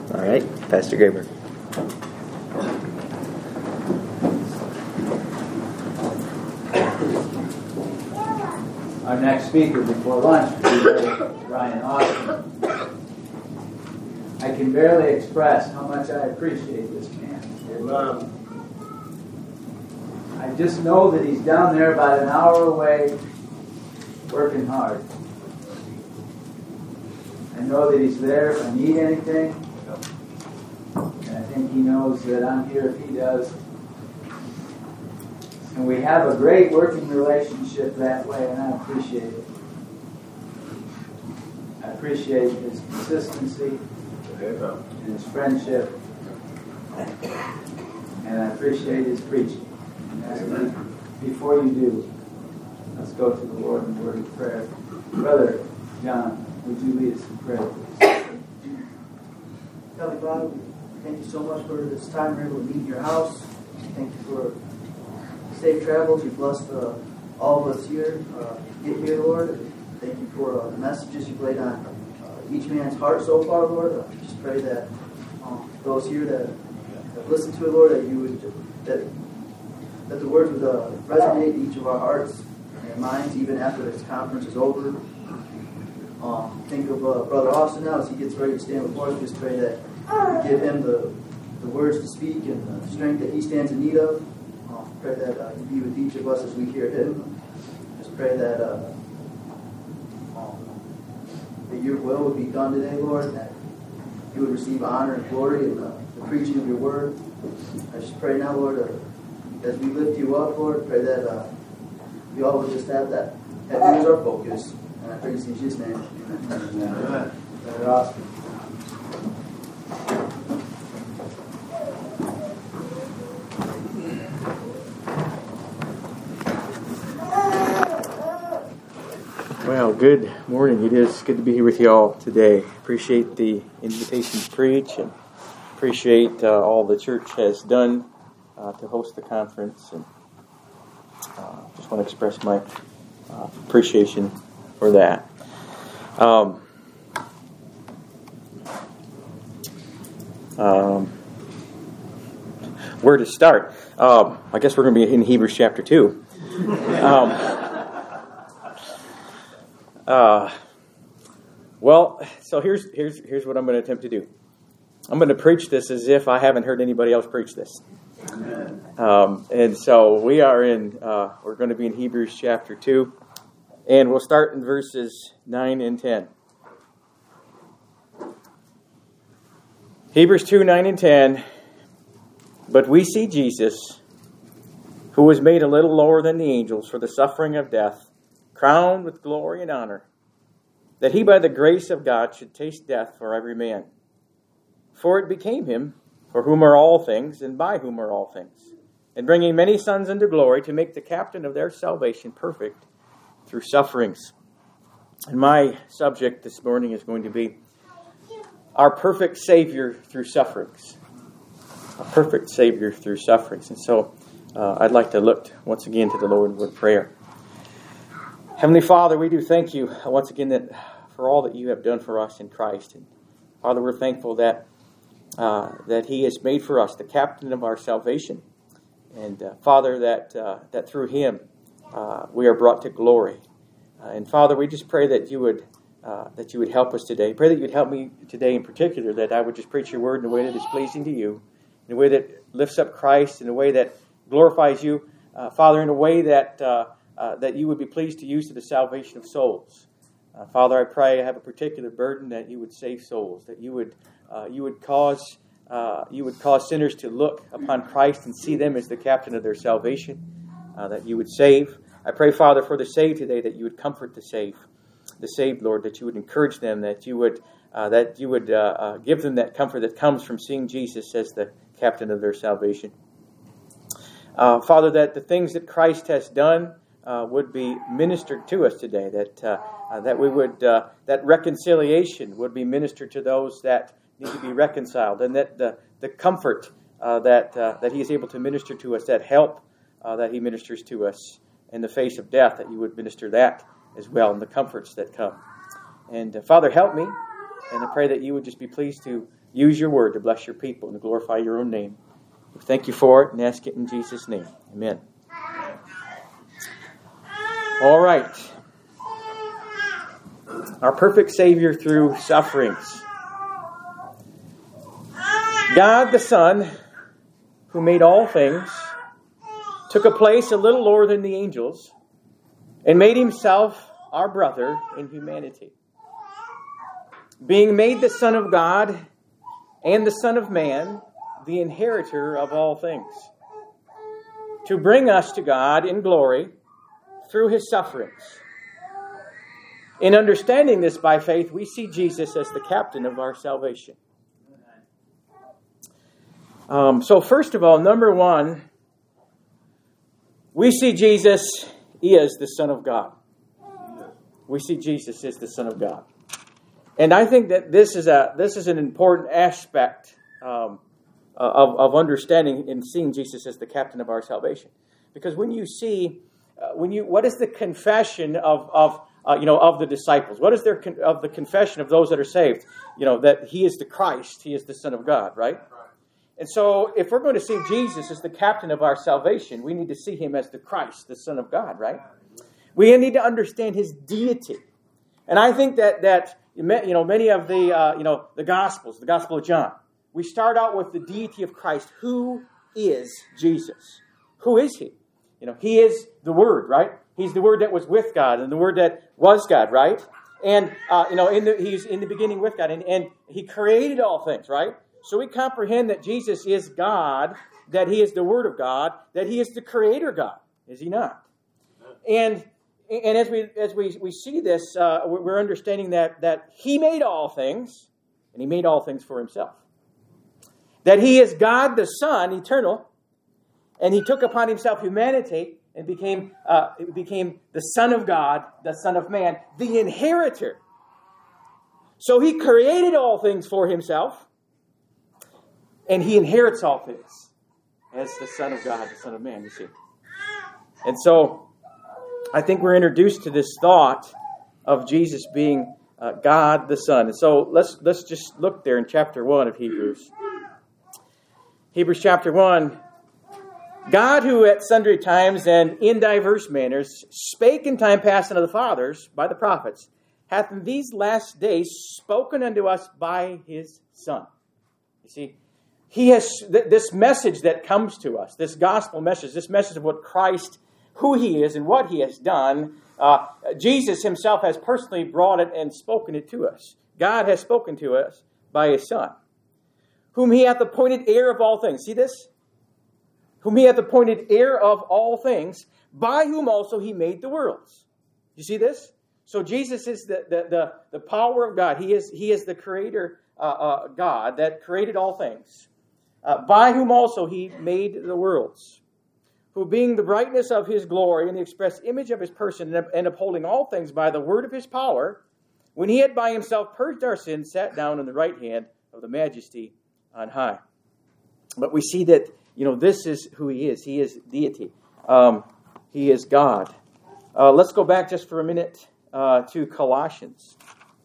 All right, Pastor Graber. Our next speaker before lunch will be Ryan Austin. I can barely express how much I appreciate this man. I just know that he's down there about an hour away working hard. I know that he's there if I need anything. And I think he knows that I'm here if he does. And we have a great working relationship that way, and I appreciate it. I appreciate his consistency and his friendship. And I appreciate his preaching. And before you do, let's go to the Lord in a word of prayer. Brother John, would you lead us in prayer, please? Heavenly Father, thank you so much for this time we're able to meet in your house. Thank you for safe travels. You blessed all of us here to get here, Lord. Thank you for the messages you've laid on each man's heart so far, Lord. I just pray that those here that listen to it, Lord, that you would that the words would resonate in each of our hearts and minds, even after this conference is over. Think of Brother Austin now as he gets ready to stand before us. Just pray that you give him the words to speak and the strength that he stands in need of. Pray that you be with each of us as we hear him. Just pray that your will would be done today, Lord, and that you would receive honor and glory in the preaching of your word. I just pray now, Lord, as we lift you up, Lord, pray that we all would just have that you as our focus. And I pray this in Jesus' name. Amen. Brother Austin. Well, good morning. It is good to be here with you all today. Appreciate the invitation to preach and appreciate all the church has done to host the conference. And just want to express my appreciation for that. Where to start? I guess we're going to be in Hebrews chapter 2. Well, so here's what I'm going to attempt to do. I'm going to preach this as if I haven't heard anybody else preach this. And so we're going to be in Hebrews chapter 2, and we'll start in verses 9 and 10. Hebrews 2, 9 and 10. But we see Jesus, who was made a little lower than the angels for the suffering of death, crowned with glory and honor, that he by the grace of God should taste death for every man. For it became him, for whom are all things, and by whom are all things, and bringing many sons into glory, to make the captain of their salvation perfect through sufferings. And my subject this morning is going to be our perfect Savior through sufferings. A perfect Savior through sufferings. And so I'd like to look once again to the Lord with prayer. Heavenly Father, we do thank you once again for all that you have done for us in Christ. And Father, we're thankful that he has made for us the captain of our salvation. And Father, that through him we are brought to glory. And Father, we just pray that you would help us today. Pray that you would help me today in particular, that I would just preach your word in a way that is pleasing to you, in a way that lifts up Christ, in a way that glorifies you. Father, in a way that you would be pleased to use to the salvation of souls. Father, I pray I have a particular burden that you would save souls, that you would cause sinners to look upon Christ and see them as the captain of their salvation, that you would save. I pray, Father, for the saved today, that you would comfort the saved, Lord, that you would encourage them, that you would give them that comfort that comes from seeing Jesus as the captain of their salvation. Father, that the things that Christ has done would be ministered to us today. That reconciliation would be ministered to those that need to be reconciled, and that the comfort that He is able to minister to us, that help that He ministers to us in the face of death, that you would minister that as well, and the comforts that come. And Father, help me And I pray that you would just be pleased to use your word to bless your people and to glorify your own name. We thank you for it and ask it in Jesus' name. Amen. All right. Our perfect Savior through sufferings. God the Son, who made all things, took a place a little lower than the angels and made himself our brother in humanity. Being made the Son of God and the Son of Man, the inheritor of all things, to bring us to God in glory through his sufferings. In understanding this by faith, we see Jesus as the captain of our salvation. So first of all, number one, we see Jesus is the Son of God. We see Jesus as the Son of God. And I think that this is an important aspect of understanding and seeing Jesus as the captain of our salvation. Because when you see, what is the confession of the disciples? What is of the confession of those that are saved? That he is the Christ, he is the Son of God, right? And so if we're going to see Jesus as the captain of our salvation, we need to see him as the Christ, the Son of God, right? We need to understand his deity. And I think that many of the Gospels, the Gospel of John, we start out with the deity of Christ. Who is Jesus? Who is he? He is the Word, right? He's the Word that was with God and the Word that was God, right? And he's in the beginning with God, and he created all things, right? So we comprehend that Jesus is God, that he is the Word of God, that he is the Creator God, is he not? And as we see this, we're understanding that he made all things, and he made all things for himself. That he is God the Son, eternal, and he took upon himself humanity and became the Son of God, the Son of Man, the inheritor. So he created all things for himself, and he inherits all things as the Son of God, the Son of Man, you see. And so I think we're introduced to this thought of Jesus being God the Son. And so let's just look there in chapter 1 of Hebrews. Hebrews chapter 1. God, who at sundry times and in diverse manners spake in time past unto the fathers by the prophets, hath in these last days spoken unto us by his Son. You see, he has this message that comes to us, this gospel message, this message of what Christ, who he is and what he has done. Jesus himself has personally brought it and spoken it to us. God has spoken to us by his Son, whom he hath appointed heir of all things. See this? Whom he hath appointed heir of all things, by whom also he made the worlds. You see this? So Jesus is the power of God. He is the creator God that created all things. By whom also he made the worlds. Who being the brightness of his glory and the express image of his person, and upholding all things by the word of his power, when he had by himself purged our sins, sat down on the right hand of the majesty on high. But we see that, this is who he is. He is deity. He is God. Let's go back just for a minute to Colossians.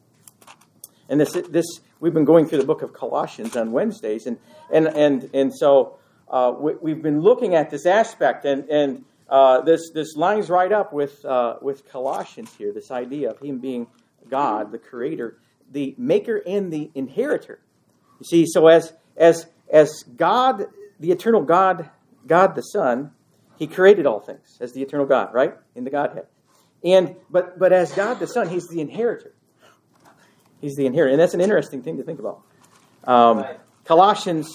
And this we've been going through the book of Colossians on Wednesdays, and so we've been looking at this aspect, and this lines right up with Colossians here. This idea of him being God, the Creator, the Maker, and the Inheritor. You see, so as God, the eternal God, God the Son, he created all things as the eternal God, right? In the Godhead. But as God the Son, he's the inheritor. He's the inheritor. And that's an interesting thing to think about. Right. Colossians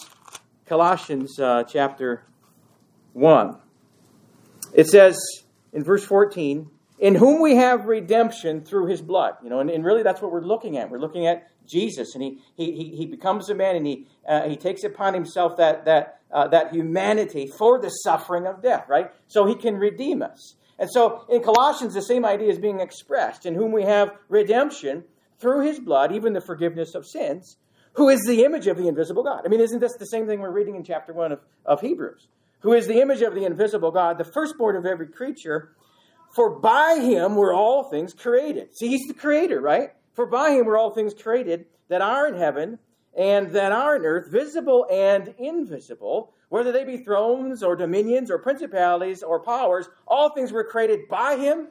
chapter 1. It says in verse 14, in whom we have redemption through his blood. And really that's what we're looking at. We're looking at Jesus, and he becomes a man, and he takes upon himself that humanity for the suffering of death, right? So he can redeem us. And so in Colossians, the same idea is being expressed, in whom we have redemption through his blood, even the forgiveness of sins, who is the image of the invisible God. I mean, isn't this the same thing we're reading in chapter 1 of Hebrews? Who is the image of the invisible God, the firstborn of every creature, for by him were all things created. See, he's the creator, right? For by him were all things created that are in heaven and that are in earth, visible and invisible, whether they be thrones or dominions or principalities or powers. All things were created by him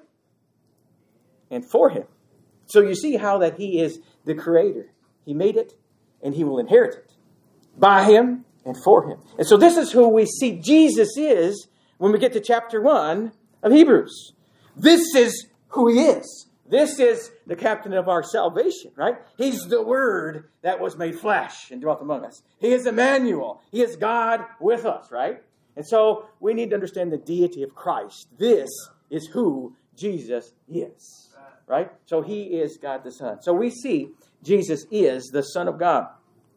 and for him. So you see how that he is the creator. He made it and he will inherit it. By him and for him. And so this is who we see Jesus is when we get to chapter 1 of Hebrews. This is who he is. This is the captain of our salvation, right? He's the Word that was made flesh and dwelt among us. He is Emmanuel. He is God with us, right? And so we need to understand the deity of Christ. This is who Jesus is, right? So he is God the Son. So we see Jesus is the Son of God.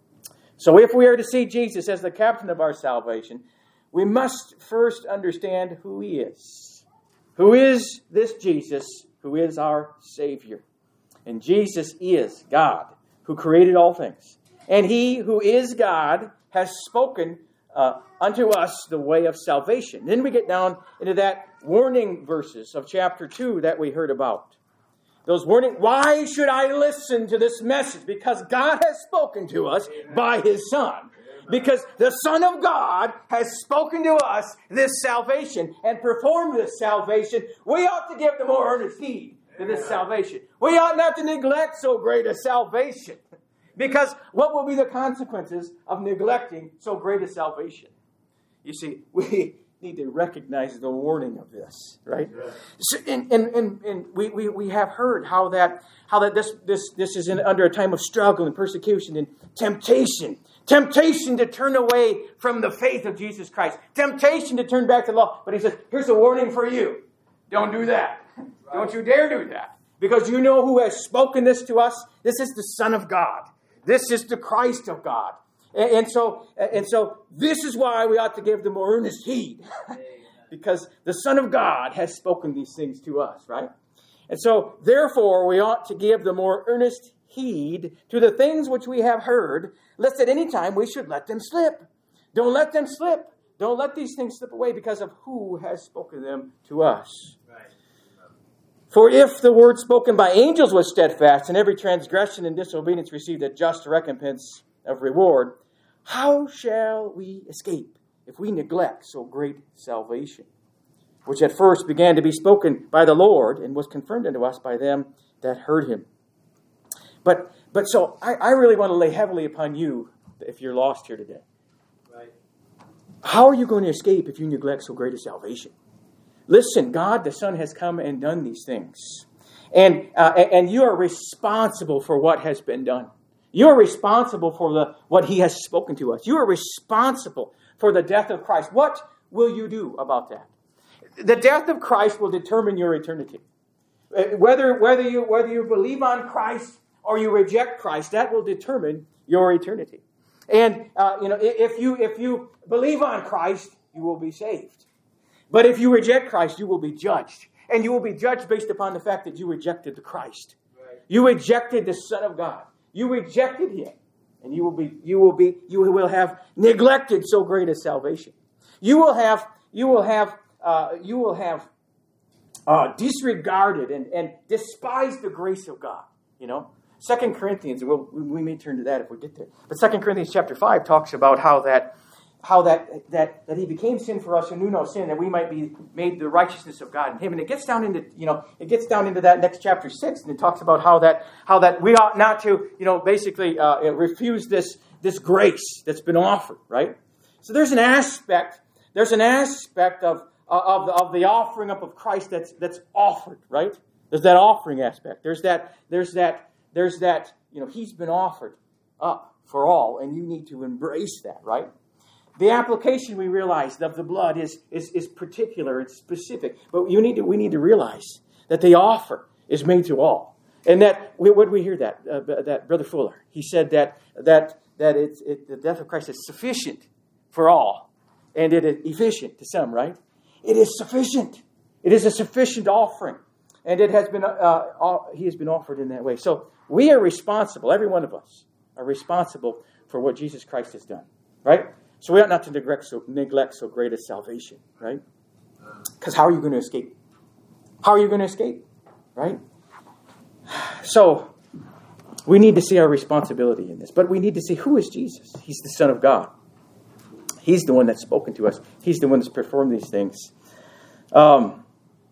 So if we are to see Jesus as the captain of our salvation, we must first understand who he is. Who is this Jesus who is our Savior? And Jesus is God who created all things. And he who is God has spoken unto us the way of salvation. Then we get down into that warning verses of chapter 2 that we heard about. Those warning, why should I listen to this message? Because God has spoken to us by his Son. Because the Son of God has spoken to us this salvation and performed this salvation, we ought to give the more earnest heed to this salvation. We ought not to neglect so great a salvation. Because what will be the consequences of neglecting so great a salvation? You see, we need to recognize the warning of this, right? So, and we have heard how that this is under a time of struggle and persecution and temptation. Temptation to turn away from the faith of Jesus Christ. Temptation to turn back to the law. But he says, here's a warning for you. Don't do that. Don't you dare do that. Because you know who has spoken this to us? This is the Son of God. This is the Christ of God. And so this is why we ought to give the more earnest heed. Because the Son of God has spoken these things to us, right? And so, therefore, we ought to give the more earnest heed to the things which we have heard, lest at any time we should let them slip. Don't let them slip. Don't let these things slip away because of who has spoken them to us. Right. For if the word spoken by angels was steadfast, and every transgression and disobedience received a just recompense of reward, how shall we escape if we neglect so great salvation, which at first began to be spoken by the Lord and was confirmed unto us by them that heard him? But so I really want to lay heavily upon you if you're lost here today. Right. How are you going to escape if you neglect so great a salvation? Listen, God the Son has come and done these things. And you are responsible for what has been done. You are responsible for what he has spoken to us. You are responsible for the death of Christ. What will you do about that? The death of Christ will determine your eternity. Whether you believe on Christ or you reject Christ, that will determine your eternity. And if you believe on Christ, you will be saved. But if you reject Christ, you will be judged, and you will be judged based upon the fact that you rejected the Christ. Right. You rejected the Son of God. You rejected him, and you will have neglected so great a salvation. You will have disregarded and despised the grace of God. 2 Corinthians, and we may turn to that if we get there. But 2 Corinthians chapter 5 talks about how that he became sin for us who knew no sin, that we might be made the righteousness of God in him. And it gets down into that next chapter 6, and it talks about how that we ought not to basically refuse this grace that's been offered, right? So there's an aspect of the offering up of Christ that's offered, right? There's that offering aspect. There's that he's been offered up for all, and you need to embrace that, right? The application, we realize, of the blood is particular, it's specific. But we need to realize that the offer is made to all. And that, what did we hear that Brother Fuller, he said that the death of Christ is sufficient for all, and it is efficient to some, right? It is sufficient. It is a sufficient offering. And it has been, he has been offered in that way. So we are responsible, every one of us are responsible for what Jesus Christ has done, right? So we ought not to neglect so great a salvation, right? Because how are you going to escape? How are you going to escape, right? So We need to see our responsibility in this. But we need to see, who is Jesus? He's the Son of God. He's the one that's spoken to us. He's the one that's performed these things. So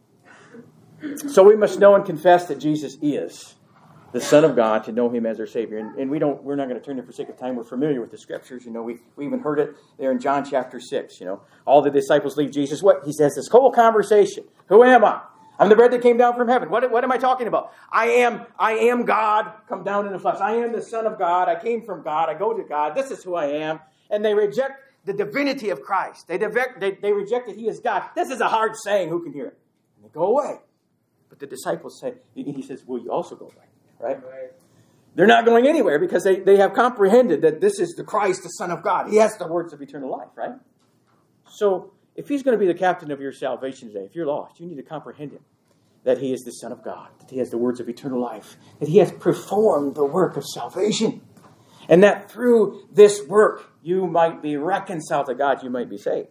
we must know and confess that Jesus is the Son of God, to know Him as our Savior. And we're not going to turn there for sake of time. We're familiar with the Scriptures. We even heard it there in John chapter 6. All the disciples leave Jesus. What? He says this whole conversation. Who am I? I'm the bread that came down from heaven. What am I talking about? I am God come down in the flesh. I am the Son of God. I came from God. I go to God. This is who I am. And they reject the divinity of Christ. They reject that He is God. This is a hard saying. Who can hear it? And they go away. But the disciples say, He says, will you also go away? Right? They're not going anywhere because they have comprehended that this is the Christ, the Son of God. He has the words of eternal life, right? So, if He's going to be the captain of your salvation today, if you're lost, you need to comprehend Him. That He is the Son of God. That He has the words of eternal life. That He has performed the work of salvation. And that through this work, you might be reconciled to God. You might be saved.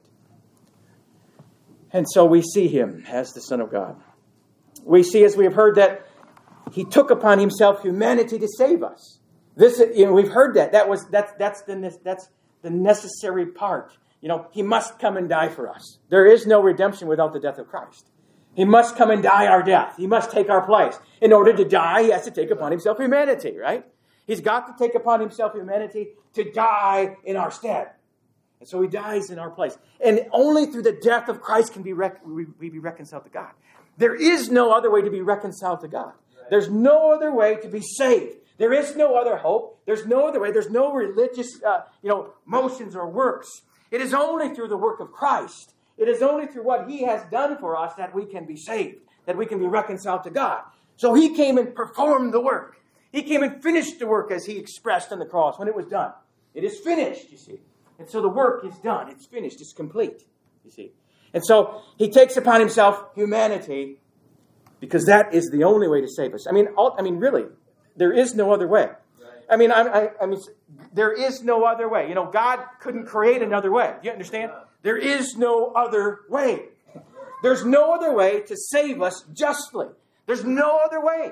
And so we see Him as the Son of God. We see, as we have heard, that He took upon Himself humanity to save us. This, we've heard that. That's the necessary part. He must come and die for us. There is no redemption without the death of Christ. He must come and die our death. He must take our place. In order to die, He has to take upon Himself humanity, right? He's got to take upon Himself humanity to die in our stead. And so He dies in our place. And only through the death of Christ can we be reconciled to God. There is no other way to be reconciled to God. There's no other way to be saved. There is no other hope. There's no other way. There's no religious, motions or works. It is only through the work of Christ. It is only through what He has done for us that we can be saved, that we can be reconciled to God. So He came and performed the work. He came and finished the work, as He expressed on the cross when it was done. It is finished, you see. And so the work is done. It's finished. It's complete, you see. And so He takes upon Himself humanity, because that is the only way to save us. I mean, really, there is no other way. I mean, there is no other way. God couldn't create another way. Do you understand? There is no other way. There's no other way to save us justly. There's no other way.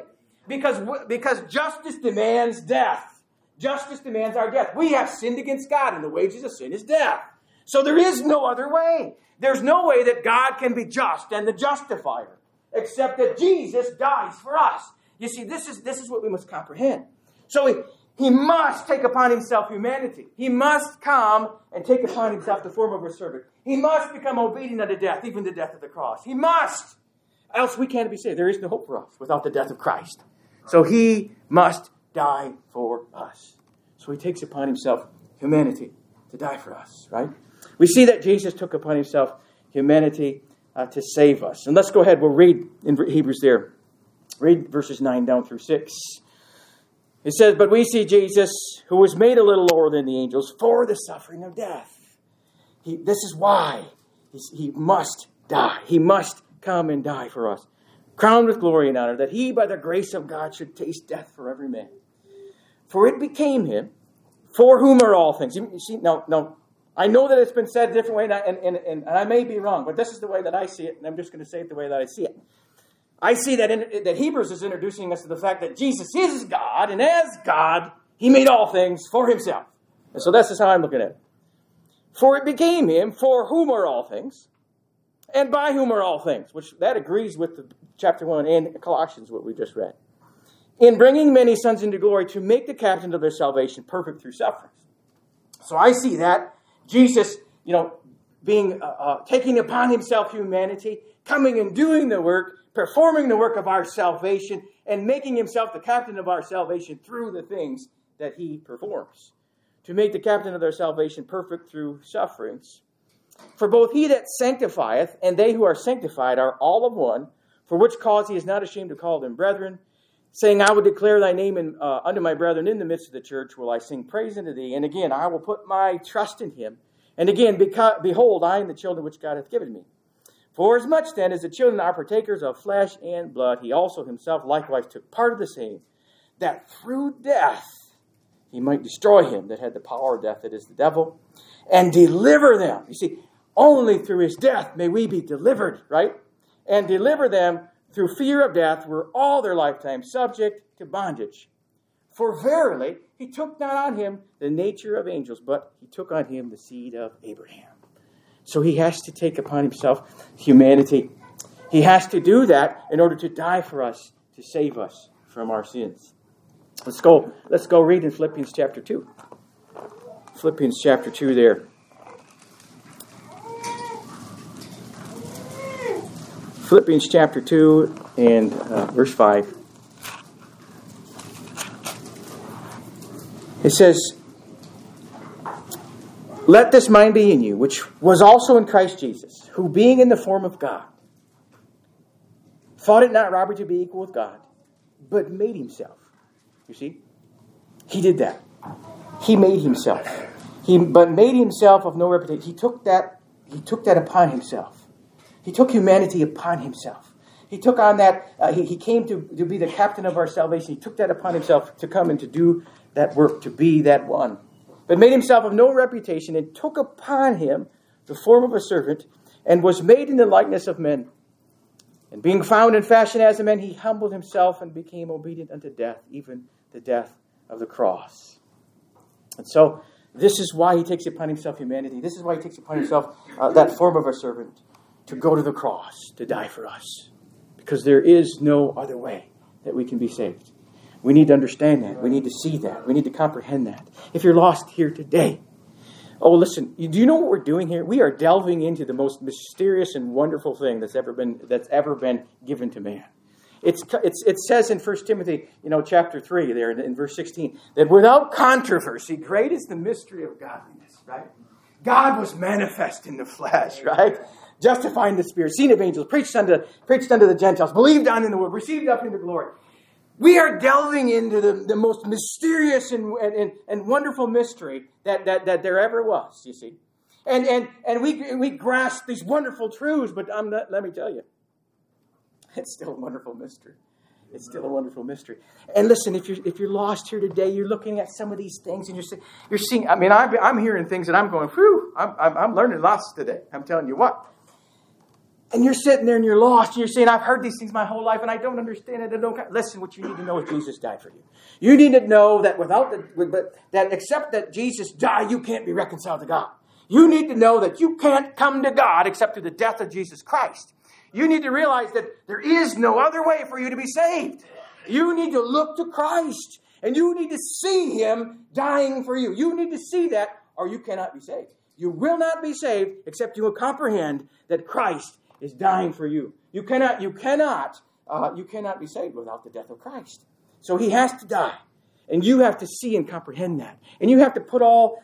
Because justice demands death. Justice demands our death. We have sinned against God, and the wages of sin is death. So there is no other way. There's no way that God can be just and the justifier, except that Jesus dies for us. You see, this is what we must comprehend. So He must take upon Himself humanity. He must come and take upon Himself the form of a servant. He must become obedient unto death, even the death of the cross. He must. Else we can't be saved. There is no hope for us without the death of Christ. So He must die for us. So He takes upon Himself humanity to die for us, right? We see that Jesus took upon Himself humanity to save us. And let's go ahead. We'll read in Hebrews there. Read verses 9 down through 6. It says, but we see Jesus, who was made a little lower than the angels, for the suffering of death. This is why He must die. He must come and die for us. Crowned with glory and honor, that He, by the grace of God, should taste death for every man. For it became Him, for whom are all things. You see, now, I know that it's been said a different way, and I may be wrong, but this is the way that I see it, and I'm just going to say it the way that I see it. I see that Hebrews is introducing us to the fact that Jesus is God, and as God, He made all things for Himself. And so this is how I'm looking at it. For it became Him, for whom are all things, and by whom are all things, which that agrees with the chapter 1 and Colossians, what we just read. In bringing many sons into glory, to make the captain of their salvation perfect through sufferings. So I see that Jesus, being taking upon Himself humanity, coming and doing the work, performing the work of our salvation, and making Himself the captain of our salvation through the things that He performs. To make the captain of their salvation perfect through sufferings. For both He that sanctifieth and they who are sanctified are all of one, for which cause He is not ashamed to call them brethren, saying, I will declare Thy name unto my brethren in the midst of the church, will I sing praise unto Thee. And again, I will put my trust in Him. And again, behold, I am the children which God hath given me. For as much then as the children are partakers of flesh and blood, He also Himself likewise took part of the same, that through death He might destroy him that had the power of death, that is the devil, and deliver them. You see, only through His death may we be delivered, right? And deliver them through fear of death, were all their lifetime subject to bondage. For verily, he took not on him the nature of angels, but he took on him the seed of Abraham. So he has to take upon himself humanity. He has to do that in order to die for us, to save us from our sins. Let's go read in Philippians chapter 2. Philippians chapter 2 there. Philippians chapter 2 and verse 5. It says, "Let this mind be in you, which was also in Christ Jesus, who being in the form of God, thought it not robbery to be equal with God, but made himself." You see? He did that. He made himself. But made himself of no reputation. He took that upon himself. He took humanity upon himself. He took on that, he came to be the captain of our salvation. He took that upon himself to come and to do that work, to be that one. But made himself of no reputation, and took upon him the form of a servant, and was made in the likeness of men. And being found in fashion as a man, he humbled himself and became obedient unto death, even the death of the cross. And so, this is why he takes upon himself humanity. This is why he takes upon himself that form of a servant, to go to the cross, to die for us. Because there is no other way that we can be saved. We need to understand that. We need to see that. We need to comprehend that. If you're lost here today, oh, listen, do you know what we're doing here? We are delving into the most mysterious and wonderful thing that's ever been given to man. It says in 1 Timothy, chapter 3 there in verse 16, that without controversy, great is the mystery of godliness, right? God was manifest in the flesh, right? Justifying the spirit, seen of angels, preached unto the Gentiles, believed on in the word, received up into glory. We are delving into the most mysterious and wonderful mystery that there ever was, you see. And we grasp these wonderful truths, but let me tell you, it's still a wonderful mystery. It's still a wonderful mystery. And listen, if you're lost here today, you're looking at some of these things and you're seeing. I mean, I'm hearing things and I'm going, whew, I'm learning lots today. I'm telling you what. And you're sitting there and you're lost and you're saying, I've heard these things my whole life and I don't understand it. Listen, what you need to know is Jesus died for you. You need to know that that except that Jesus died, you can't be reconciled to God. You need to know that you can't come to God except through the death of Jesus Christ. You need to realize that there is no other way for you to be saved. You need to look to Christ and you need to see Him dying for you. You need to see that or you cannot be saved. You will not be saved except you will comprehend that Christ is dying for you. You cannot be saved without the death of Christ. So He has to die, and you have to see and comprehend that, and you have to put all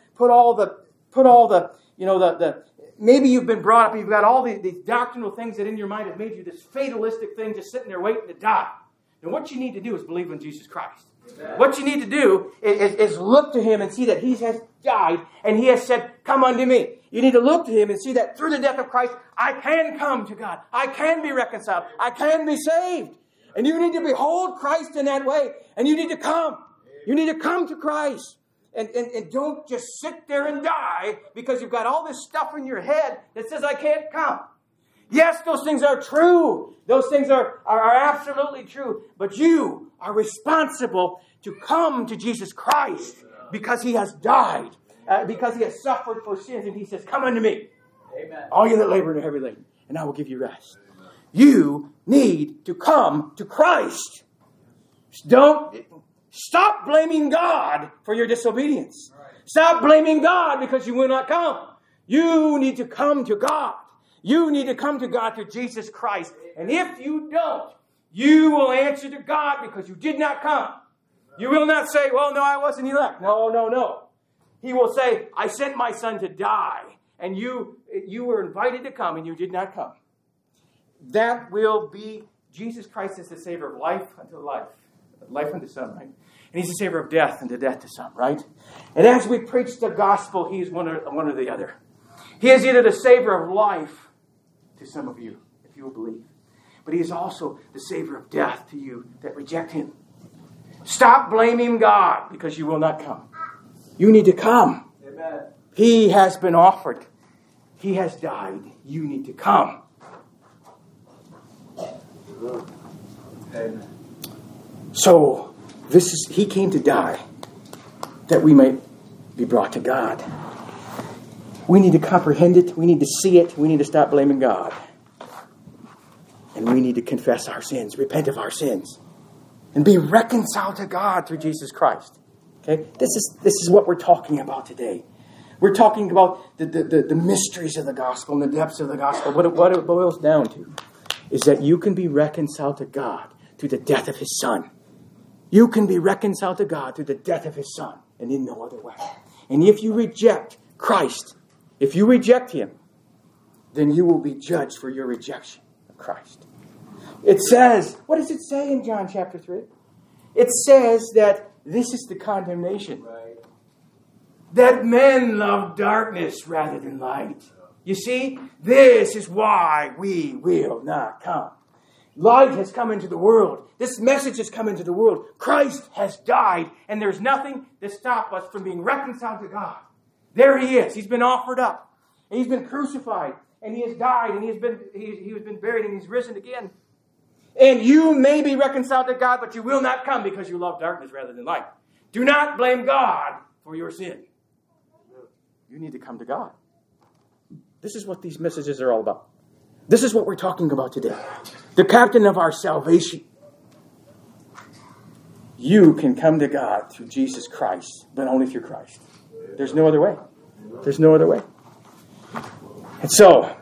the maybe you've been brought up, you've got all these doctrinal things that in your mind have made you this fatalistic thing, just sitting there waiting to die. And what you need to do is believe in Jesus Christ. Yeah. What you need to do is look to Him and see that He has died and He has said, "Come unto me." You need to look to Him and see that through the death of Christ, I can come to God. I can be reconciled. I can be saved. And you need to behold Christ in that way. And you need to come. You need to come to Christ. And don't just sit there and die because you've got all this stuff in your head that says, I can't come. Yes, those things are true. Those things are absolutely true. But you are responsible to come to Jesus Christ because He has died. Because He has suffered for sins. And He says, come unto me. Amen. All you that labor and are heavy laden, and I will give you rest. Amen. You need to come to Christ. Don't stop blaming God for your disobedience. Right. Stop blaming God because you will not come. You need to come to God. You need to come to God through Jesus Christ. And if you don't, you will answer to God because you did not come. You will not say, well, no, I wasn't elect. No. He will say, I sent my Son to die. And you were invited to come and you did not come. That will be Jesus Christ is the Savior of life unto life unto some, right? And He's the Savior of death unto death to some, right? And as we preach the gospel, He is one or the other. He is either the Savior of life to some of you, if you will believe. But He is also the Savior of death to you that reject Him. Stop blaming God because you will not come. You need to come. Amen. He has been offered. He has died. You need to come. Amen. So, He came to die that we might be brought to God. We need to comprehend it. We need to see it. We need to stop blaming God. And we need to confess our sins, repent of our sins, and be reconciled to God through Jesus Christ. Okay? This is what we're talking about today. We're talking about the mysteries of the gospel and the depths of the gospel. What it boils down to is that you can be reconciled to God through the death of His Son. You can be reconciled to God through the death of His Son and in no other way. And if you reject Christ, if you reject Him, then you will be judged for your rejection of Christ. It says, what does it say in John chapter 3? It says that this is the condemnation. Right. That men love darkness rather than light. You see, this is why we will not come. Light has come into the world. This message has come into the world. Christ has died, and there's nothing to stop us from being reconciled to God. There He is. He's been offered up, and He's been crucified, and He has died, and He has been buried, and He's risen again. And you may be reconciled to God, but you will not come because you love darkness rather than light. Do not blame God for your sin. You need to come to God. This is what these messages are all about. This is what we're talking about today. The captain of our salvation. You can come to God through Jesus Christ, but only through Christ. There's no other way. There's no other way. And so,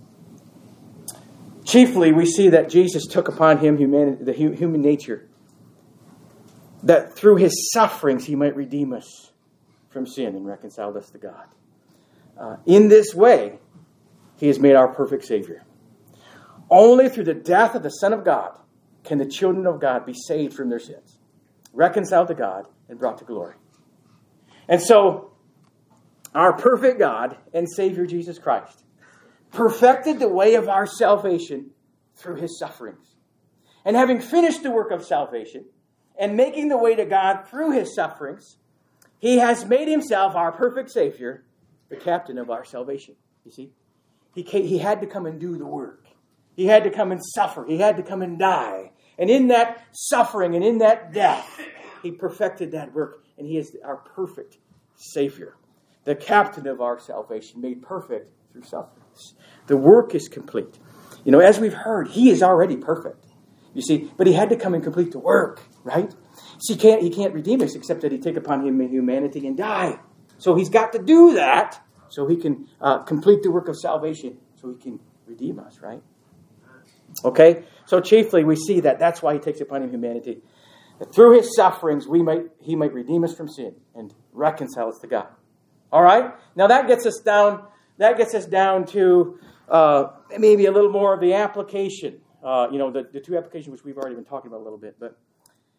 chiefly, we see that Jesus took upon Him the human nature, that through His sufferings He might redeem us from sin and reconcile us to God. In this way, He has made our perfect Savior. Only through the death of the Son of God can the children of God be saved from their sins, reconciled to God, and brought to glory. And so, our perfect God and Savior Jesus Christ perfected the way of our salvation through His sufferings. And having finished the work of salvation and making the way to God through His sufferings, He has made Himself our perfect Savior, the captain of our salvation. You see? He had to come and do the work. He had to come and suffer. He had to come and die. And in that suffering and in that death, He perfected that work. And He is our perfect Savior, the captain of our salvation, made perfect through sufferings. The work is complete. You know, as we've heard, He is already perfect. You see, but He had to come and complete the work, right? See, He can't redeem us except that He take upon Him humanity and die. So He's got to do that so He can complete the work of salvation, so He can redeem us, right? Okay? So chiefly we see that that's why He takes upon Him humanity. That through His sufferings He might redeem us from sin and reconcile us to God. All right? Now that gets us down to maybe a little more of the application. The two applications which we've already been talking about a little bit. But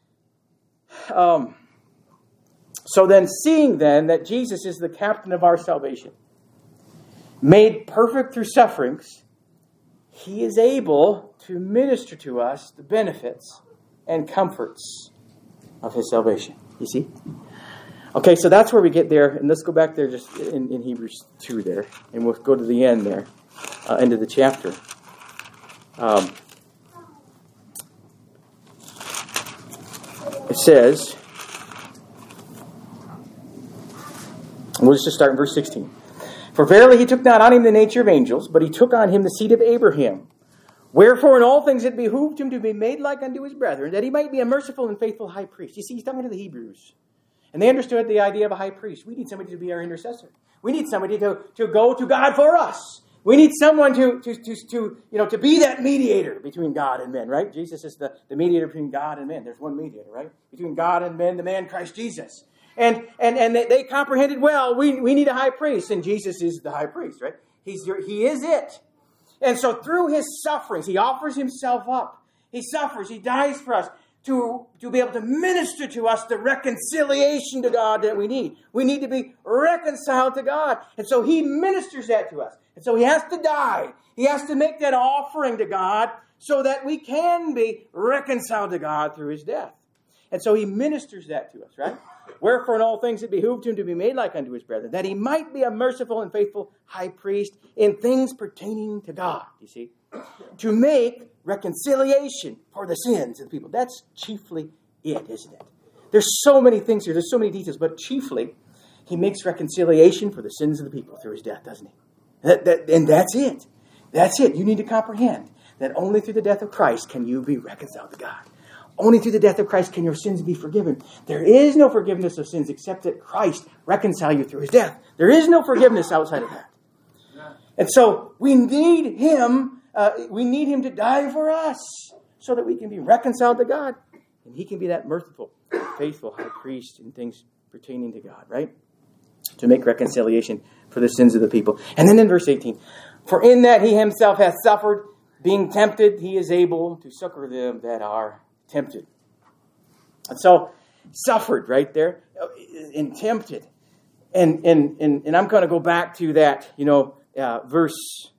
so then, seeing then that Jesus is the captain of our salvation, made perfect through sufferings, He is able to minister to us the benefits and comforts of His salvation. You see? Okay, so that's where we get there. And let's go back there just in Hebrews 2 there. And we'll go to the end there, end of the chapter. It says, we'll just start in verse 16. For verily He took not on Him the nature of angels, but He took on Him the seed of Abraham. Wherefore in all things it behooved Him to be made like unto His brethren, that He might be a merciful and faithful high priest. You see, He's talking to the Hebrews. And they understood the idea of a high priest. We need somebody to be our intercessor. We need somebody to go to God for us. We need someone to be that mediator between God and men, right? Jesus is the mediator between God and men. There's one mediator, right? Between God and men, the man Christ Jesus. And they comprehended well, we need a high priest, and Jesus is the high priest, right? He is it. And so through His sufferings, He offers Himself up. He suffers, He dies for us to be able to minister to us the reconciliation to God that we need. We need to be reconciled to God. And so He ministers that to us. And so He has to die. He has to make that offering to God so that we can be reconciled to God through His death. And so He ministers that to us, right? Wherefore in all things it behooved Him to be made like unto His brethren, that He might be a merciful and faithful high priest in things pertaining to God, you see, to make reconciliation for the sins of the people. That's chiefly it, isn't it? There's so many things here. There's so many details. But chiefly, he makes reconciliation for the sins of the people through his death, doesn't he? And that's it. That's it. You need to comprehend that only through the death of Christ can you be reconciled to God. Only through the death of Christ can your sins be forgiven. There is no forgiveness of sins except that Christ reconciled you through his death. There is no forgiveness outside of that. And so we need him. We need him to die for us so that we can be reconciled to God. And he can be that merciful, faithful high priest in things pertaining to God, right? To make reconciliation for the sins of the people. And then in verse 18, for in that he himself hath suffered, being tempted, he is able to succor them that are tempted. And so, suffered right there, and tempted. And I'm going to go back to that, verse,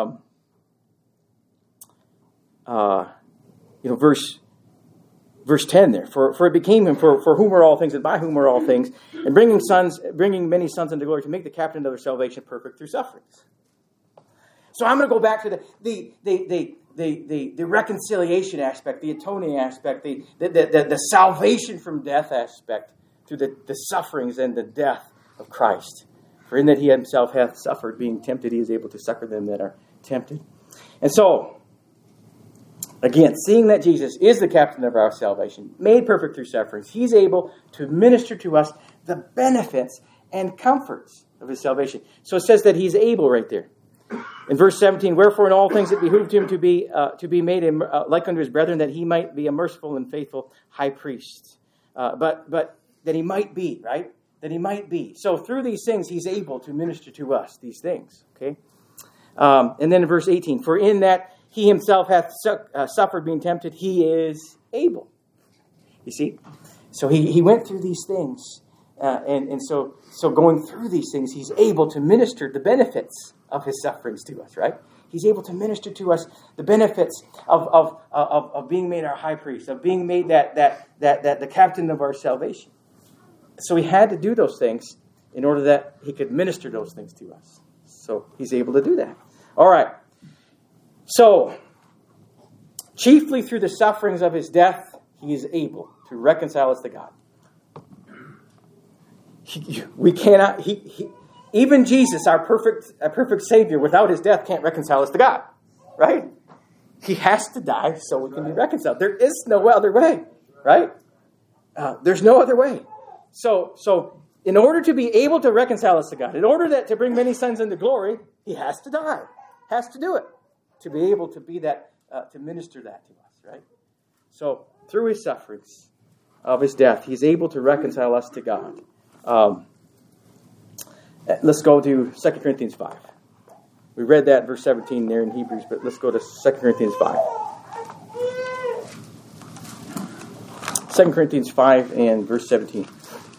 verse 10 there. For it became him, for whom are all things, and by whom are all things, and bringing many sons unto glory, to make the captain of their salvation perfect through sufferings. So I'm going to go back to the reconciliation aspect, the atoning aspect, the salvation from death aspect, to the sufferings and the death of Christ. For in that he himself hath suffered, being tempted, he is able to succor them that are tempted. And so, again, seeing that Jesus is the captain of our salvation, made perfect through sufferings, he's able to minister to us the benefits and comforts of his salvation. So it says that he's able right there. In verse 17, wherefore in all things it behooved him to be made like unto his brethren, that he might be a merciful and faithful high priest. But that he might be, right? That he might be. So through these things, he's able to minister to us, these things. Okay? And then in verse 18, for in that he himself hath suffered being tempted, he is able. You see? So he went through these things. And so going through these things, he's able to minister the benefits of his sufferings to us, right? He's able to minister to us the benefits of being made our high priest, of being made that the captain of our salvation. So he had to do those things in order that he could minister those things to us. So he's able to do that. All right. So, chiefly through the sufferings of his death, he is able to reconcile us to God. We cannot, even Jesus, our perfect Savior, without his death can't reconcile us to God. Right? He has to die so we can be reconciled. There is no other way. Right? There's no other way. So in order to be able to reconcile us to God, in order to bring many sons into glory, he has to die. Has to do it. To be able to be that, to minister that to us. Right? So through his sufferings of his death, he's able to reconcile us to God. Let's go to 2 Corinthians 5. We read that in verse 17 there in Hebrews, but let's go to 2 Corinthians 5. 2 Corinthians 5 and verse 17.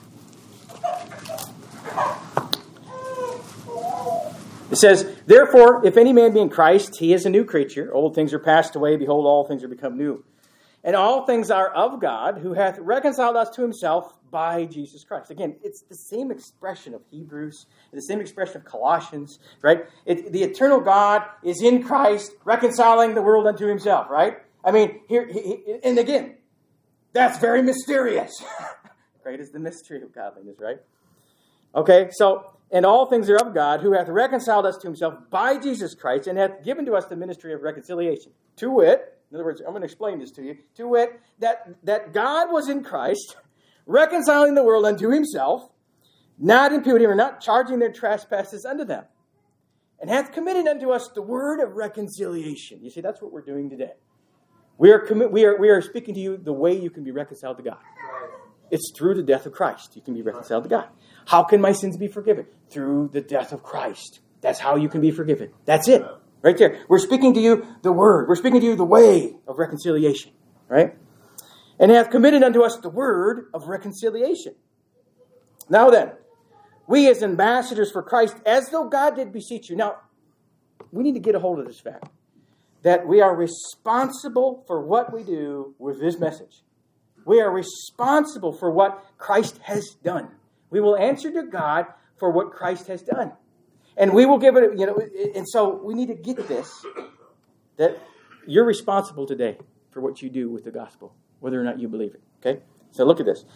It says, therefore, if any man be in Christ, he is a new creature. Old things are passed away. Behold, all things are become new. And all things are of God, who hath reconciled us to himself by Jesus Christ. Again, it's the same expression of Hebrews, the same expression of Colossians, right? The eternal God is in Christ, reconciling the world unto himself, right? I mean, here, and again, that's very mysterious. Great is the mystery of godliness, right? Okay, so, and all things are of God, who hath reconciled us to himself by Jesus Christ, and hath given to us the ministry of reconciliation. To wit, in other words, I'm going to explain this to you. To wit, that God was in Christ, reconciling the world unto himself, not imputing or not charging their trespasses unto them, and hath committed unto us the word of reconciliation. You see, that's what we're doing today. We are speaking to you the way you can be reconciled to God. It's through the death of Christ you can be reconciled to God. How can my sins be forgiven? Through the death of Christ. That's how you can be forgiven. That's it. Right there. We're speaking to you the word. We're speaking to you the way of reconciliation. Right? And hath committed unto us the word of reconciliation. Now then, we as ambassadors for Christ, as though God did beseech you. Now, we need to get a hold of this fact. That we are responsible for what we do with this message. We are responsible for what Christ has done. We will answer to God for what Christ has done. And we will give it, and so we need to get this, that you're responsible today for what you do with the gospel, whether or not you believe it. Okay? So look at this.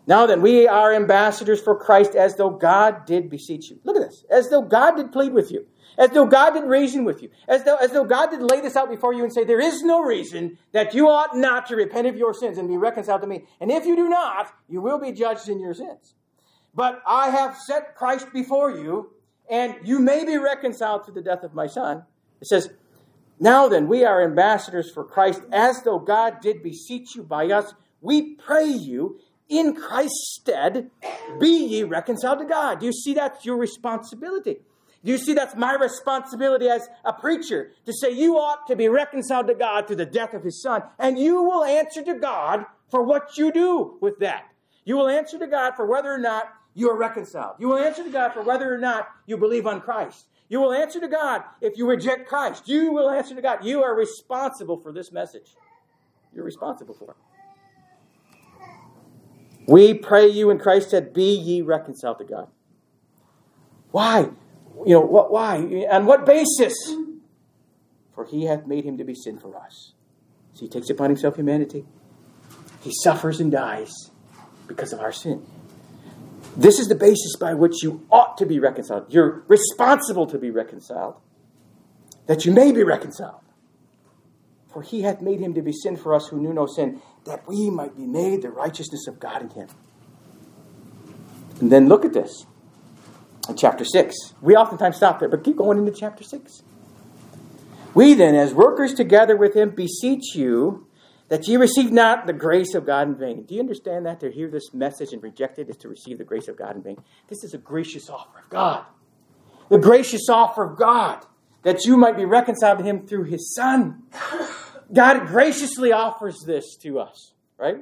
Now then, we are ambassadors for Christ, as though God did beseech you. Look at this. As though God did plead with you. As though God did reason with you. As though God did lay this out before you and say, there is no reason that you ought not to repent of your sins and be reconciled to me. And if you do not, you will be judged in your sins. But I have set Christ before you, and you may be reconciled through the death of my Son. It says, now then, we are ambassadors for Christ, as though God did beseech you by us. We pray you, in Christ's stead, be ye reconciled to God. Do you see that's your responsibility? Do you see that's my responsibility as a preacher, to say you ought to be reconciled to God through the death of His Son, and you will answer to God for what you do with that. You will answer to God for whether or not you are reconciled. You will answer to God for whether or not you believe on Christ. You will answer to God if you reject Christ. You will answer to God. You are responsible for this message. You're responsible for it. We pray you in Christ that be ye reconciled to God. Why? Why? On what basis? For He hath made Him to be sin for us. So He takes upon Himself humanity. He suffers and dies because of our sin. This is the basis by which you ought to be reconciled. You're responsible to be reconciled, that you may be reconciled. For He hath made Him to be sin for us who knew no sin, that we might be made the righteousness of God in Him. And then look at this. In chapter 6. We oftentimes stop there, but keep going into chapter 6. We then, as workers together with Him, beseech you that ye receive not the grace of God in vain. Do you understand that? To hear this message and reject it is to receive the grace of God in vain. This is a gracious offer of God. The gracious offer of God, that you might be reconciled to Him through His Son. God graciously offers this to us, right?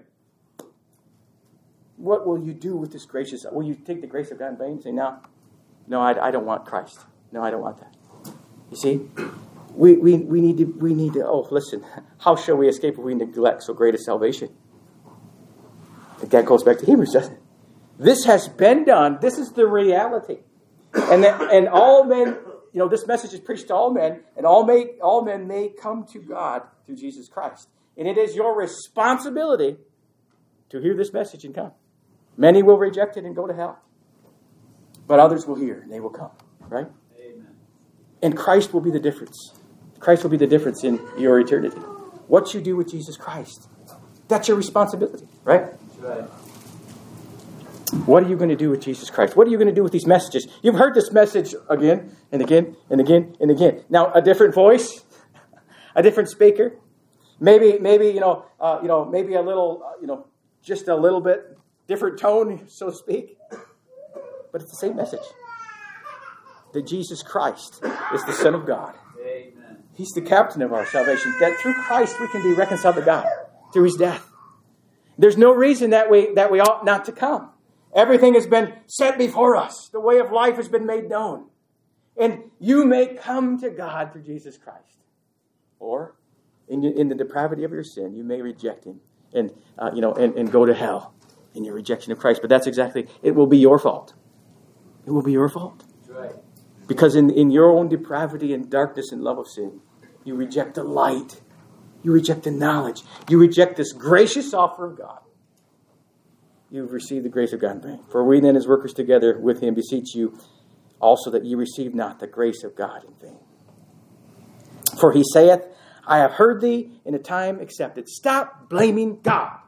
What will you do with this gracious? Will you take the grace of God in vain and say, no, I don't want Christ. No, I don't want that. You see? We need to, oh, listen, how shall we escape if we neglect so great a salvation? That goes back to Hebrews, doesn't it? This has been done. This is the reality. And all men, this message is preached to all men, and all men may come to God through Jesus Christ. And it is your responsibility to hear this message and come. Many will reject it and go to hell. But others will hear and they will come, right? Amen. And Christ will be the difference. Christ will be the difference in your eternity. What you do with Jesus Christ, that's your responsibility, right? That's right. What are you going to do with Jesus Christ? What are you going to do with these messages? You've heard this message again and again and again and again. Now, a different voice, a different speaker, maybe maybe a little, just a little bit different tone, so to speak. But it's the same message. That Jesus Christ is the Son of God. Amen. He's the captain of our salvation. That through Christ we can be reconciled to God through His death. There's no reason that we ought not to come. Everything has been set before us. The way of life has been made known. And you may come to God through Jesus Christ. Or in the depravity of your sin, you may reject Him and go to hell in your rejection of Christ. But that's exactly, it will be your fault. It will be your fault. That's right. Because in your own depravity and darkness and love of sin, you reject the light. You reject the knowledge. You reject this gracious offer of God. You've received the grace of God in vain. For we then as workers together with Him beseech you also that ye receive not the grace of God in vain. For He saith, I have heard thee in a time accepted. Stop blaming God.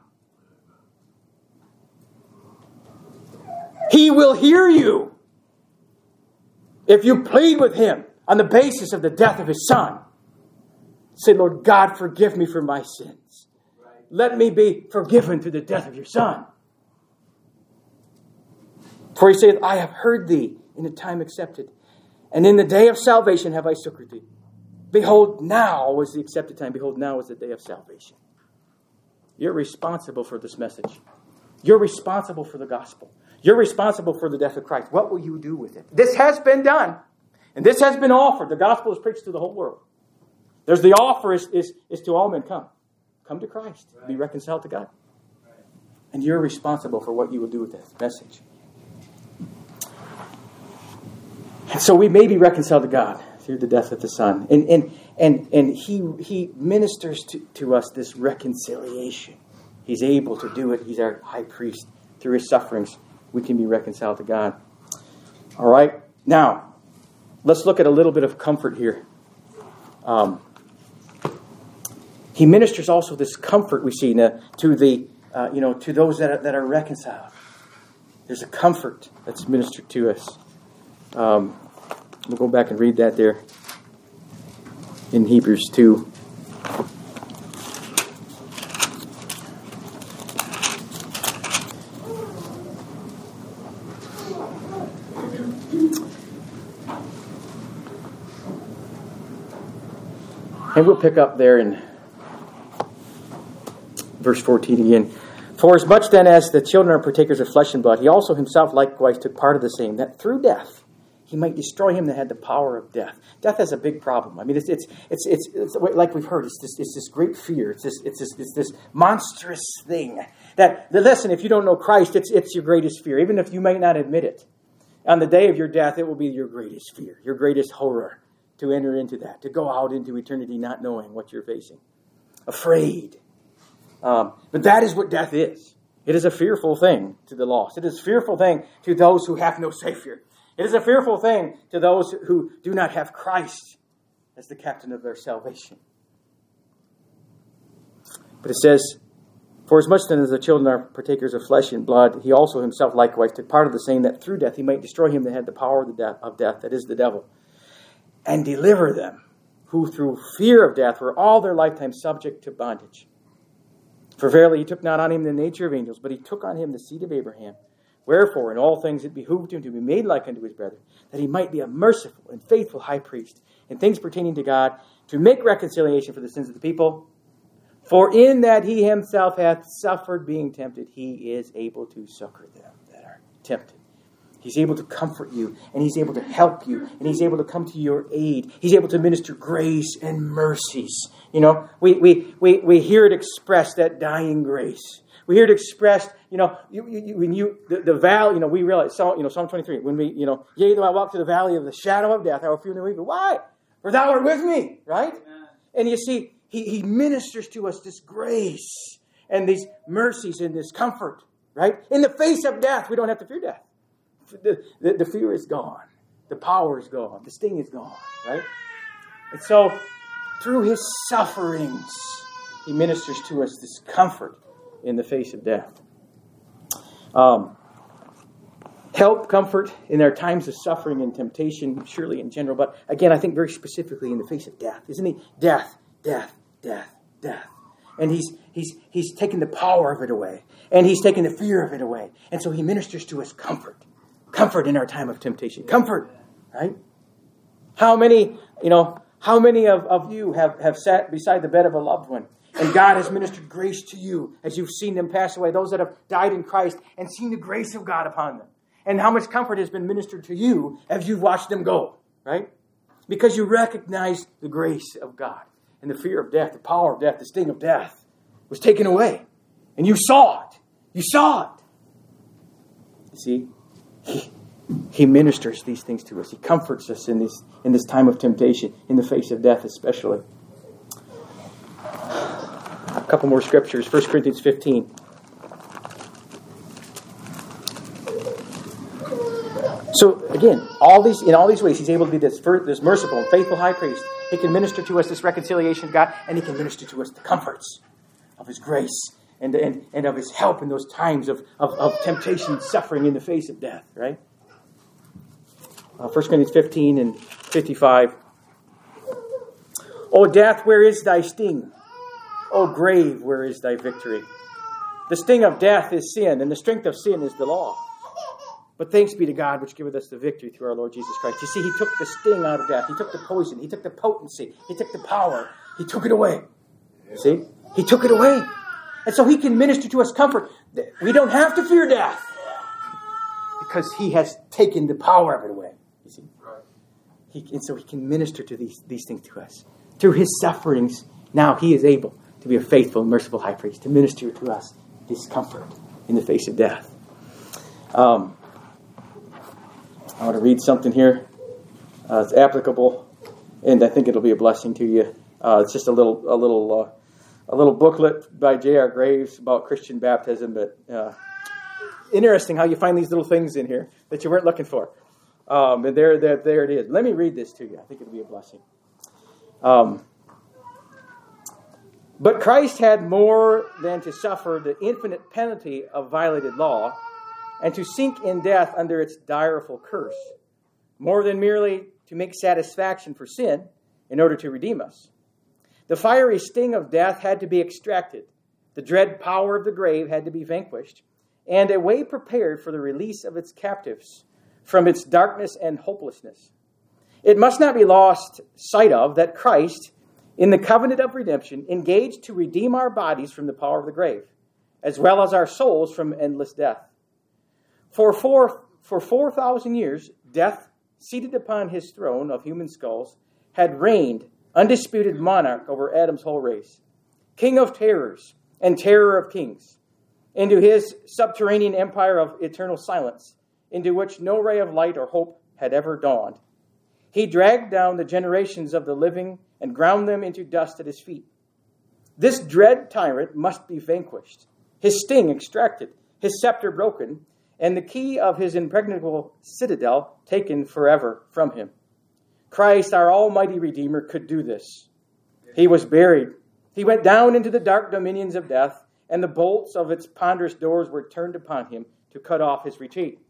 He will hear you if you plead with Him on the basis of the death of His Son. Say, Lord God, forgive me for my sins. Right. Let me be forgiven through the death of your Son. For He saith, I have heard thee in a time accepted, and in the day of salvation have I succored thee. Behold, now was the accepted time. Behold, now is the day of salvation. You're responsible for this message. You're responsible for the gospel. You're responsible for the death of Christ. What will you do with it? This has been done. And this has been offered. The gospel is preached to the whole world. There's the offer is to all men, come. Come to Christ. Right. Be reconciled to God. Right. And you're responsible for what you will do with that message. And so we may be reconciled to God through the death of the Son. And He ministers to us this reconciliation. He's able to do it. He's our high priest through his sufferings, we can be reconciled to God. All right. Now, let's look at a little bit of comfort here. He ministers also this comfort we see to those that are reconciled. There's a comfort that's ministered to us. We'll go back and read that there in Hebrews 2. And we'll pick up there in verse 14 again. For as much then as the children are partakers of flesh and blood, he also himself likewise took part of the same, that through death he might destroy him that had the power of death. Death has a big problem. I mean, it's like we've heard. It's this great fear. It's this monstrous thing that listen. If you don't know Christ, it's your greatest fear, even if you may not admit it. On the day of your death, it will be your greatest fear, your greatest horror, to enter into that, to go out into eternity not knowing what you're facing, afraid. But that is what death is. It is a fearful thing to the lost. It is a fearful thing to those who have no Savior. It is a fearful thing to those who do not have Christ as the captain of their salvation. But it says, for as much then as the children are partakers of flesh and blood, he also himself likewise took part of the same, that through death he might destroy him that had the power of death, that is the devil, and deliver them who through fear of death were all their lifetime subject to bondage. For verily he took not on him the nature of angels, but he took on him the seed of Abraham. Wherefore in all things it behooved him to be made like unto his brethren, that he might be a merciful and faithful high priest in things pertaining to God, to make reconciliation for the sins of the people. For in that he himself hath suffered being tempted, he is able to succor them that are tempted. He's able to comfort you, and he's able to help you, and he's able to come to your aid. He's able to minister grace and mercies. You know, we hear it expressed, that dying grace. We hear it expressed, the valley, we realize, Psalm 23, when we, yea, though I walk through the valley of the shadow of death, I will fear no evil. Why? For thou art with me, right? And you see, he ministers to us this grace and these mercies and this comfort, right? In the face of death, we don't have to fear death. The fear is gone. The power is gone. The sting is gone, right? And so, through his sufferings, he ministers to us this comfort in the face of death. Help, comfort in our times of suffering and temptation, surely in general, but again, I think very specifically in the face of death. Isn't he? Death, death, death, death. And he's taken the power of it away. And he's taken the fear of it away. And so he ministers to us comfort. Comfort in our time of temptation. Comfort, right? How many of you have sat beside the bed of a loved one, and God has ministered grace to you as you've seen them pass away, those that have died in Christ, and seen the grace of God upon them? And how much comfort has been ministered to you as you've watched them go, right? Because you recognize the grace of God, and the fear of death, the power of death, the sting of death was taken away. And you saw it. You saw it. You see? He ministers these things to us. He comforts us in this time of temptation, in the face of death especially. A couple more scriptures. 1 Corinthians 15. So again, in all these ways, he's able to be this merciful and faithful high priest. He can minister to us this reconciliation of God, and he can minister to us the comforts of his grace and of his help in those times of temptation and suffering in the face of death, right? 1 Corinthians 15 and 55. O death, where is thy sting? O grave, where is thy victory? The sting of death is sin, and the strength of sin is the law. But thanks be to God, which giveth us the victory through our Lord Jesus Christ. You see, he took the sting out of death. He took the poison. He took the potency. He took the power. He took it away. See? He took it away. And so he can minister to us comfort. We don't have to fear death, because he has taken the power of it away. You see? And so he can minister to these things to us. Through his sufferings, now he is able to be a faithful and merciful high priest, to minister to us this comfort in the face of death. I want to read something here. It's applicable, and I think it'll be a blessing to you. It's just a little booklet by J.R. Graves about Christian baptism, but interesting how you find these little things in here that you weren't looking for. And there it is. Let me read this to you. I think it'll be a blessing. But Christ had more than to suffer the infinite penalty of violated law and to sink in death under its direful curse, more than merely to make satisfaction for sin in order to redeem us. The fiery sting of death had to be extracted, the dread power of the grave had to be vanquished, and a way prepared for the release of its captives from its darkness and hopelessness. It must not be lost sight of that Christ, in the covenant of redemption, engaged to redeem our bodies from the power of the grave, as well as our souls from endless death. For 4,000 years, death, seated upon his throne of human skulls, had reigned undisputed monarch over Adam's whole race, king of terrors and terror of kings, into his subterranean empire of eternal silence, into which no ray of light or hope had ever dawned. He dragged down the generations of the living and ground them into dust at his feet. This dread tyrant must be vanquished, his sting extracted, his scepter broken, and the key of his impregnable citadel taken forever from him. Christ, our almighty Redeemer, could do this. He was buried. He went down into the dark dominions of death, and the bolts of its ponderous doors were turned upon him to cut off his retreat.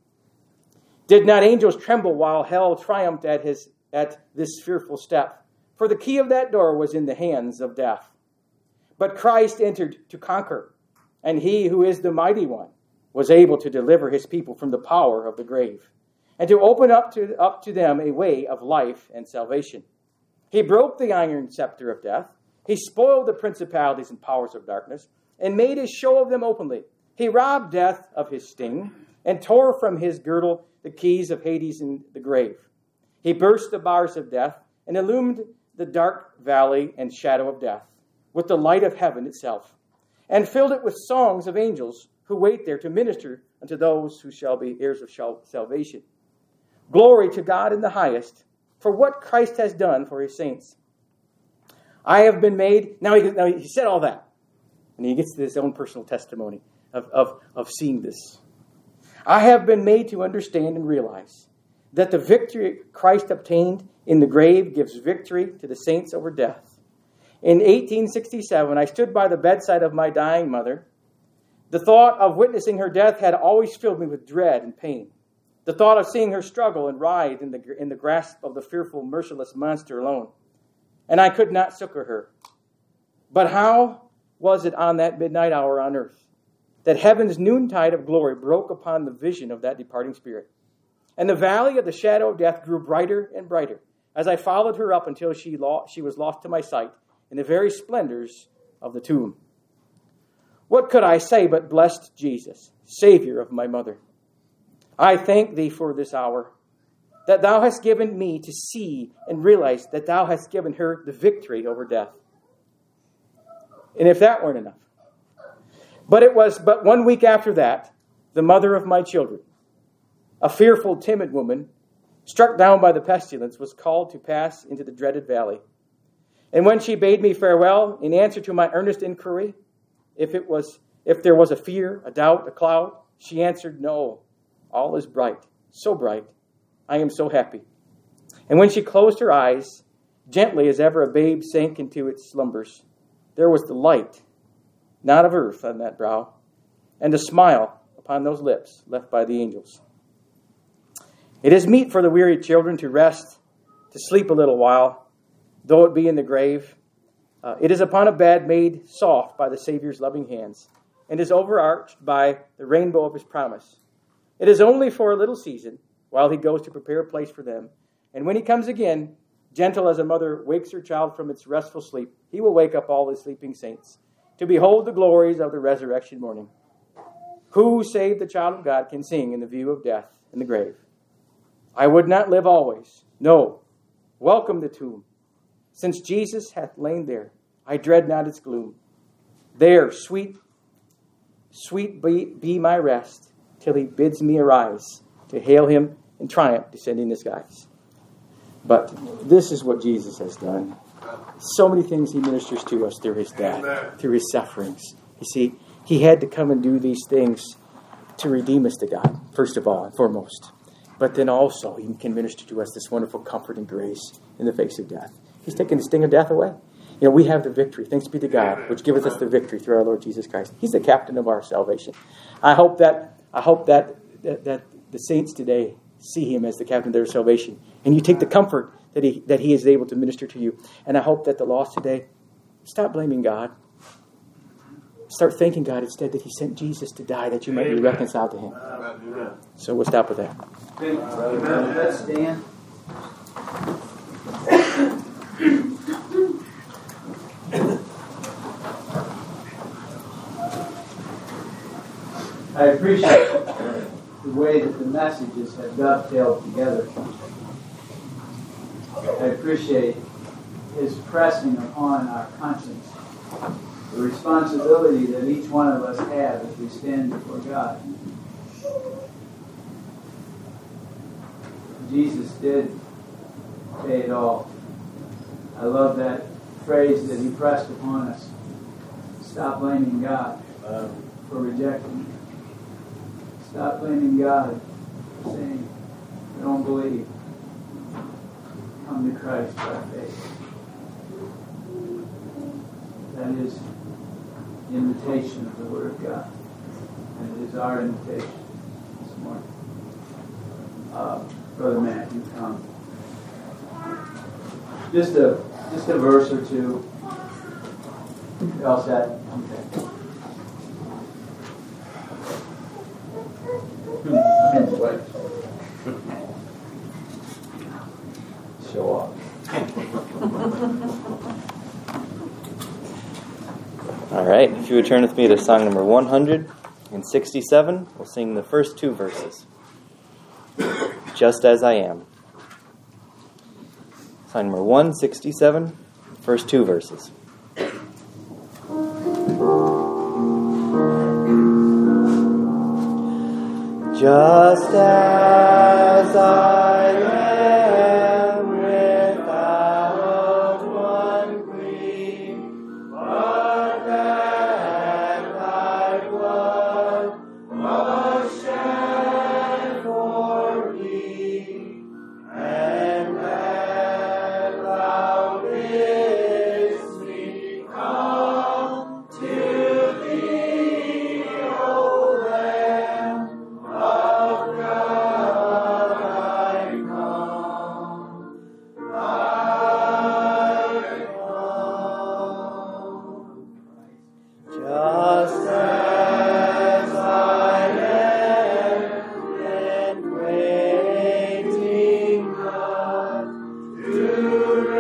Did not angels tremble while hell triumphed at this fearful step? For the key of that door was in the hands of death. But Christ entered to conquer, and he who is the mighty one was able to deliver his people from the power of the grave, and to open up to them a way of life and salvation. He broke the iron scepter of death. He spoiled the principalities and powers of darkness, and made a show of them openly. He robbed death of his sting, and tore from his girdle the keys of Hades and the grave. He burst the bars of death, and illumined the dark valley and shadow of death with the light of heaven itself, and filled it with songs of angels who wait there to minister unto those who shall be heirs of salvation. Glory to God in the highest for what Christ has done for his saints. I have been made... Now he said all that, and he gets to his own personal testimony of seeing this. I have been made to understand and realize that the victory Christ obtained in the grave gives victory to the saints over death. In 1867, I stood by the bedside of my dying mother. The thought of witnessing her death had always filled me with dread and pain. The thought of seeing her struggle and writhe in the grasp of the fearful, merciless monster alone. And I could not succor her. But how was it on that midnight hour on earth that heaven's noontide of glory broke upon the vision of that departing spirit? And the valley of the shadow of death grew brighter and brighter as I followed her up until she was lost to my sight in the very splendors of the tomb. What could I say but blessed Jesus, Savior of my mother? I thank thee for this hour, that thou hast given me to see and realize that thou hast given her the victory over death. And if that weren't enough. But it was but 1 week after that, the mother of my children, a fearful, timid woman, struck down by the pestilence, was called to pass into the dreaded valley. And when she bade me farewell, in answer to my earnest inquiry, if there was a fear, a doubt, a cloud, she answered, no, all is bright, so bright, I am so happy. And when she closed her eyes, gently as ever a babe sank into its slumbers, there was the light, not of earth, on that brow, and a smile upon those lips left by the angels. It is meet for the weary children to rest, to sleep a little while, though it be in the grave. It is upon a bed made soft by the Savior's loving hands, and is overarched by the rainbow of his promise. It is only for a little season, while he goes to prepare a place for them. And when he comes again, gentle as a mother wakes her child from its restful sleep, he will wake up all his sleeping saints to behold the glories of the resurrection morning. Who, save the child of God, can sing in the view of death and the grave? I would not live always. No, welcome the tomb. Since Jesus hath lain there, I dread not its gloom. There, sweet be my rest, till he bids me arise to hail him in triumph, descending the skies. But this is what Jesus has done. So many things he ministers to us through his death, through his sufferings. You see, he had to come and do these things to redeem us to God, first of all and foremost. But then also, he can minister to us this wonderful comfort and grace in the face of death. He's taken the sting of death away. We have the victory. Thanks be to God, which giveth us the victory through our Lord Jesus Christ. He's the captain of our salvation. I hope that the saints today see him as the captain of their salvation, and you take the comfort that he is able to minister to you. And I hope that the lost today stop blaming God. Start thanking God instead that he sent Jesus to die that you might be reconciled to him. So we'll stop with that. Amen. Let's stand. I appreciate the way that the messages have dovetailed together. I appreciate his pressing upon our conscience the responsibility that each one of us have as we stand before God. Jesus did pay it all. I love that phrase that he pressed upon us. Stop blaming God for rejecting you. Stop blaming God for saying, I don't believe. Come to Christ by faith. That is the invitation of the Word of God. And it is our invitation this morning. Brother Matt, you come. Just a verse or two. You all set? Okay. I'm in the way. Show off. All right, if you would turn with me to song number 167, we'll sing the first two verses. Just as I am. Song number 167, first two verses. Just as I am, without one plea, but that thy blood was shed for me, and that thou bidst me come to thee, O Lamb of God, I come, just as I am, and waiting God to